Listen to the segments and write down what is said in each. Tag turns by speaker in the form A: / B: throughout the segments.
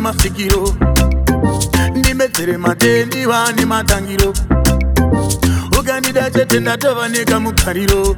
A: masikiro ndimedzere matendi vane matangiro ukandida chete ndatova nekamukariro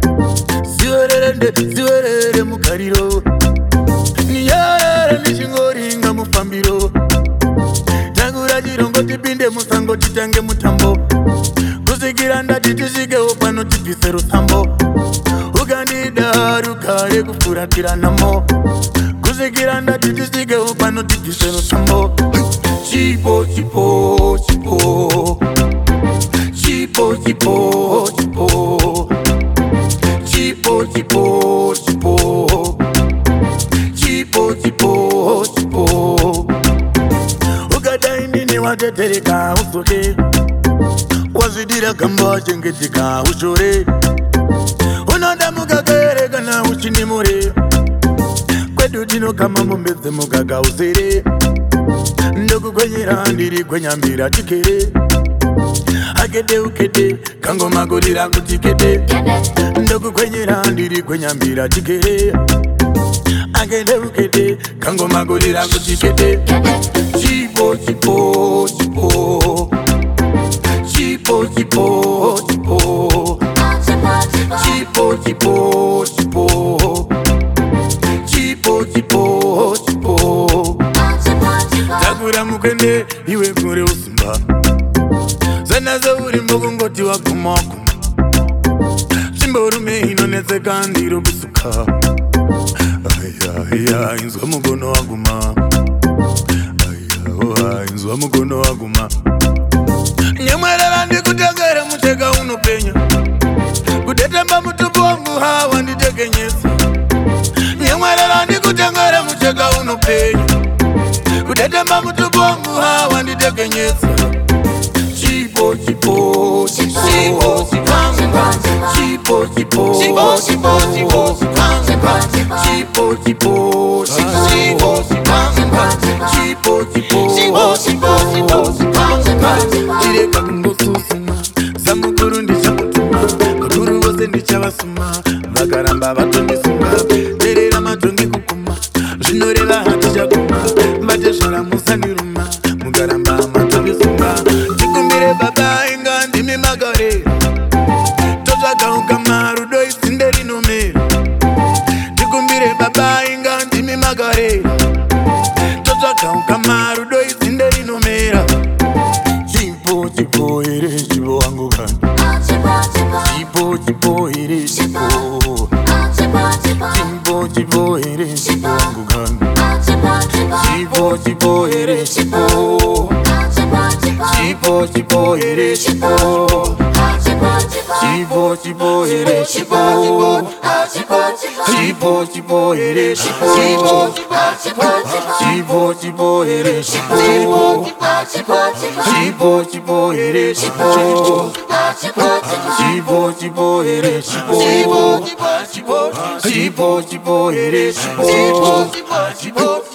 A: ziwerere mukariro niyarara ndichingoringa mufambiro tangura chirongo tipinde musango titange mutambo kusikira ndati tisvikewo pano tibvise rusambo ukandida rugare kufuratiranamo kusikira ndati tisvikewo pano tibvise rusambo chipo chipo chipo chipo chipo chipo chipo chipo chipo chipo chipo chipo ukadai nini watetereka usoke wazvidira gamba chengetika ushore unoda mugagere kana uchinimure kwedu tinokama mumbedze mugaga uzere ndokugwenyera ndiri gwenyambira tikere akede ukede kangomagurira kuti kede ndokugwenyera ndiri gwenyambira tikere akede ukede kangomagurira kuti kede chipo chipo chipo chipo chipo chipo chipo chipo chipo chipo chipo chipo takura mukende iwe kure usimba zanazo uri mbokungoti wagumakuma chimborume inonetseka ndiro busuka aya inzwa mugono waguma aya inzwa mugono waguma nyamwarara ndikutengere muteka unopenya kudetemba mutumbu wangu hawa nditekenyesa nyamwarara ndikutengere muteka unopenya kudetemba mutumbu wangu hawa nditekenyesa chipo chipo chipo chipo chipo chipo chipo chipo chipo chireka kungosusuma samukuru ndichamutuma kakuru vose ndichavasuma vakaramba vatondisunga terera matongi kukuma zvinoreva hatichaguma mbatezvara musandiruma mukaramba matondisunga tikumbire baba inga ndimi magare totsvaga ukama rudo izinde rinomera tikumbire baba inga ndimi magare totsvaga ukama rudo izinde rinomera chipo chipo here chivo wangu kani chipo chipo here chipo chipo chipo here chivo wangu kani chipo chipo here chipo chipo chipo here chipo chipo chipo here chipo chipo chipo here chipo chipo chipo here chipo chipo chipo here chipo chipo chipo here chipo chipo chipo here chipo